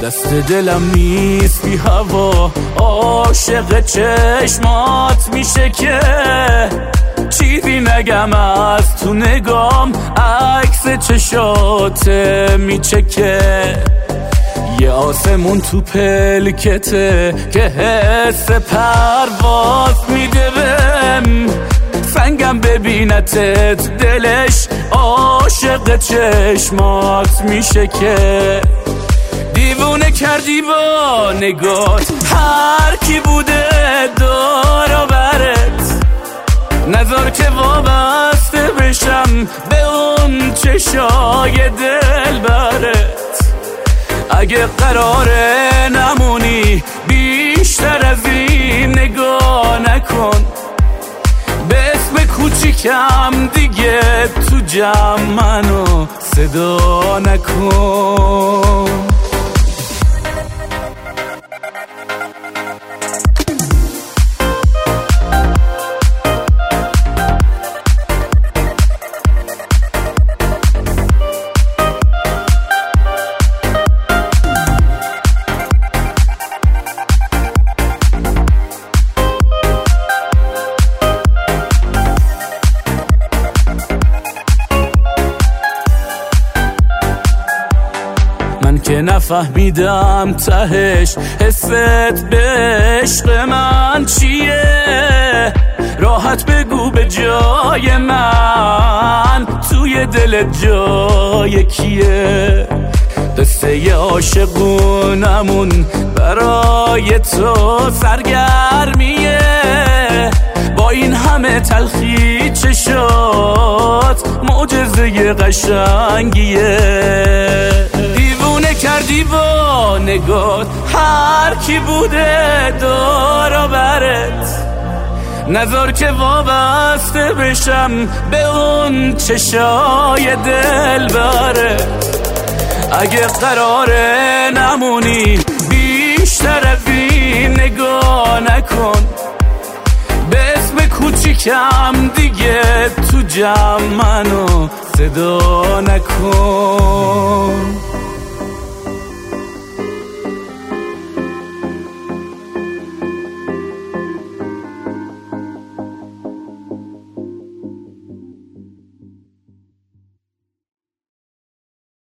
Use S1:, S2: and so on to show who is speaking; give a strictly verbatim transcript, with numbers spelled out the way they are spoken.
S1: دست دلم نیست بی هوا، عاشق چشمات میشه که چیزی نگم از تو نگام، عکس چشات میچکه. یه آسمون تو پلکته که حس پرواز میده بهم، سنگم ببینتت دلش عاشق چشمات میشه که دیوونه کردی با نگات هر کی بوده دور و برت، نذار که وابسته بشم به اون چشای دل برت. اگه قراره نمونی بیشتر از این نگاه نکن، به اسم کوچیکم دیگه تو جمع منو صدا نکن. من که نفهمیدم تهش حست به عشق من چیه، راحت بگو به جای من توی دل جای کیه. قصه عاشقونمون برای تو سرگرمیه، با این همه تلخی چشات معجزه قشنگیه. دیوونه کردی با نگات هر کی بوده دور و برت، نذار که وابسته بشم به اون چشای دل برت. اگه قراره نمونی بیشتر از این نگاه نکن، به اسم کوچیکم دیگه تو جمع منو صدا نکن.